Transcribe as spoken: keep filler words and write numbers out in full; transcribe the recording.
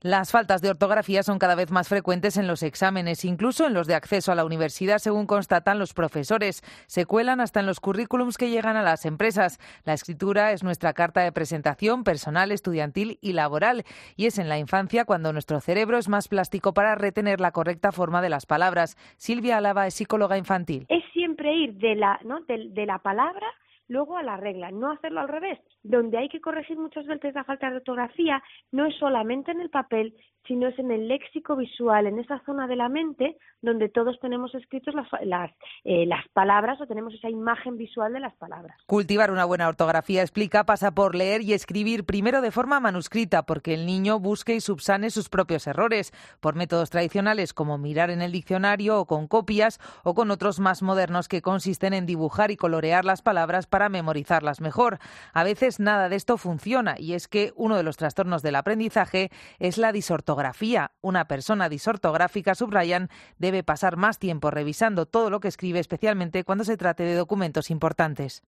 Las faltas de ortografía son cada vez más frecuentes en los exámenes, incluso en los de acceso a la universidad, según constatan los profesores. Se cuelan hasta en los currículums que llegan a las empresas. La escritura es nuestra carta de presentación personal, estudiantil y laboral. Y es en la infancia cuando nuestro cerebro es más plástico para retener la correcta forma de las palabras. Silvia Álava es psicóloga infantil. Es siempre ir de la, ¿no? de, de la palabra luego a la regla, no hacerlo al revés. Donde hay que corregir muchas veces la falta de ortografía no es solamente en el papel, sino es en el léxico visual, en esa zona de la mente donde todos tenemos escritos las, las, eh, las palabras o tenemos esa imagen visual de las palabras. Cultivar una buena ortografía, explica, pasa por leer y escribir primero de forma manuscrita, porque el niño busque y subsane sus propios errores, por métodos tradicionales como mirar en el diccionario o con copias, o con otros más modernos que consisten en dibujar y colorear las palabras para memorizarlas mejor. A veces nada de esto funciona, y es que uno de los trastornos del aprendizaje es la disortografía. Una persona disortográfica, subrayan, debe pasar más tiempo revisando todo lo que escribe, especialmente cuando se trate de documentos importantes.